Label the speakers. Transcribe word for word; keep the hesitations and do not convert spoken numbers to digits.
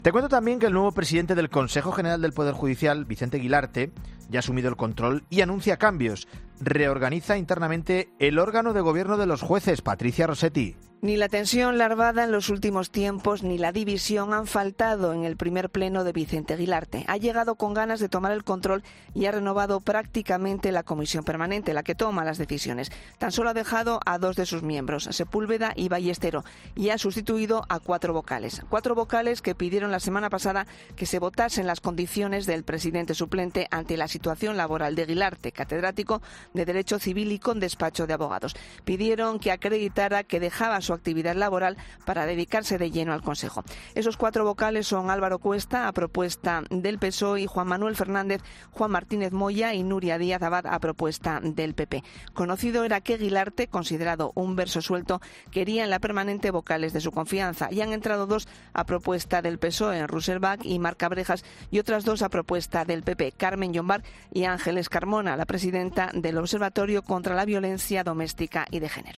Speaker 1: Te cuento también que el nuevo presidente del Consejo General del Poder Judicial, Vicente Guilarte, ya ha asumido el control y anuncia cambios. Reorganiza internamente el órgano de gobierno de los jueces, Patricia Rossetti.
Speaker 2: Ni la tensión larvada en los últimos tiempos ni la división han faltado en el primer pleno de Vicente Guilarte. Ha llegado con ganas de tomar el control y ha renovado prácticamente la comisión permanente, la que toma las decisiones. Tan solo ha dejado a dos de sus miembros, Sepúlveda y Ballestero, y ha sustituido a cuatro vocales. Cuatro vocales que pidieron la semana pasada que se votasen las condiciones del presidente suplente ante la situación laboral de Guilarte, catedrático de Derecho Civil y con despacho de abogados. Pidieron que acreditara que dejaba su actividad laboral para dedicarse de lleno al Consejo. Esos cuatro vocales son Álvaro Cuesta, a propuesta del P S O E, y Juan Manuel Fernández, Juan Martínez Moya y Nuria Díaz Abad, a propuesta del P P. Conocido era que Guilarte, considerado un verso suelto, quería en la permanente vocales de su confianza, y han entrado dos a propuesta del P S O E, Ruselbach y Marc Cabrejas, y otras dos a propuesta del P P, Carmen Llombart y Ángeles Carmona, la presidenta del Observatorio contra la Violencia Doméstica y de Género.